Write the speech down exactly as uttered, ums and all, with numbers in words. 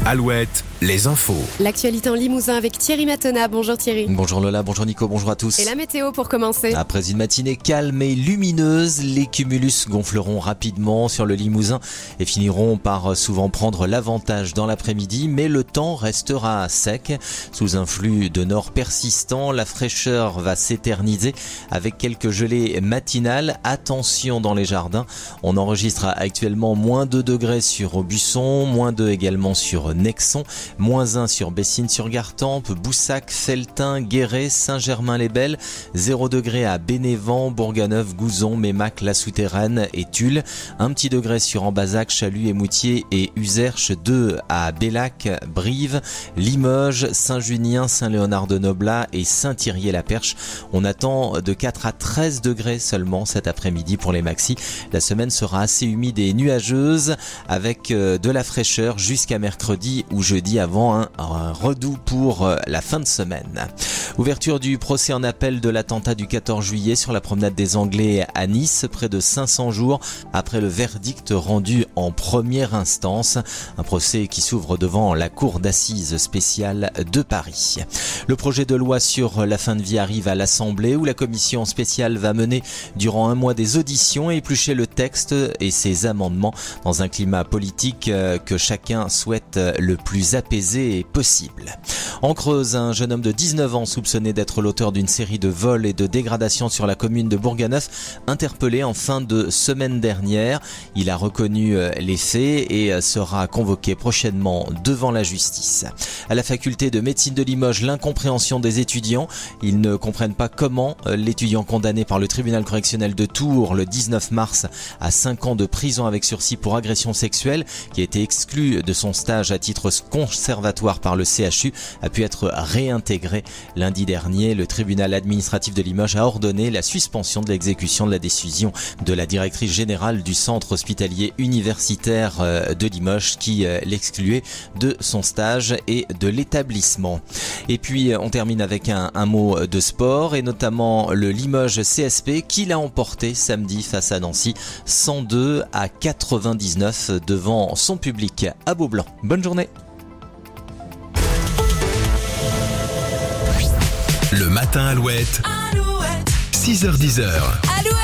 Alouette, les infos. L'actualité en Limousin avec Thierry Matena. Bonjour Thierry. Bonjour Lola, bonjour Nico, bonjour à tous. Et la météo pour commencer. Après une matinée calme et lumineuse, les cumulus gonfleront rapidement sur le Limousin et finiront par souvent prendre l'avantage dans l'après-midi, mais le temps restera sec. Sous un flux de nord persistant, la fraîcheur va s'éterniser avec quelques gelées matinales. Attention dans les jardins, on enregistre actuellement moins deux degrés sur Aubusson, moins deux également sur Nexon, moins un sur Bessines-sur-Gartempe, Boussac, Felletin, Guéret, Saint-Germain-les-Belles, zéro degré à Bénévent, Bourganeuf, Gouzon, Mémac, La Souterraine et Tulle, un petit degré sur Ambazac, Chalut, Émoutier et Uzerche, deux à Bellac, Brive, Limoges, Saint-Junien, Saint-Léonard-de-Noblat et Saint-Thirier-la-Perche. On attend de quatre à treize degrés seulement cet après-midi pour les maxis. La semaine sera assez humide et nuageuse avec de la fraîcheur jusqu'à mercredi ou jeudi avant un, un redout pour la fin de semaine. Ouverture du procès en appel de l'attentat du quatorze juillet sur la promenade des Anglais à Nice, près de cinq cents jours après le verdict rendu en première instance. Un procès qui s'ouvre devant la cour d'assises spéciale de Paris. Le projet de loi sur la fin de vie arrive à l'Assemblée où la commission spéciale va mener durant un mois des auditions et éplucher le texte et ses amendements dans un climat politique que chacun souhaite le plus apaisé possible. En Creuse, un jeune homme de dix-neuf ans soupçonné d'être l'auteur d'une série de vols et de dégradations sur la commune de Bourganeuf, interpellé en fin de semaine dernière. Il a reconnu les faits et sera convoqué prochainement devant la justice. À la faculté de médecine de Limoges, l'incompréhension des étudiants. Ils ne comprennent pas comment l'étudiant condamné par le tribunal correctionnel de Tours le dix-neuf mars à cinq ans de prison avec sursis pour agression sexuelle, qui a été exclu de son stage à titre conservatoire par le C H U, a pu être réintégré. Lundi dernier, le tribunal administratif de Limoges a ordonné la suspension de l'exécution de la décision de la directrice générale du centre hospitalier universitaire de Limoges qui l'excluait de son stage et de l'établissement. Et puis on termine avec un, un mot de sport et notamment le Limoges C S P qui l'a emporté samedi face à Nancy cent deux à quatre-vingt-dix-neuf devant son public à Beaublanc. Bonne journée. Le matin Alouette, Alouette. six heures dix. Alouette.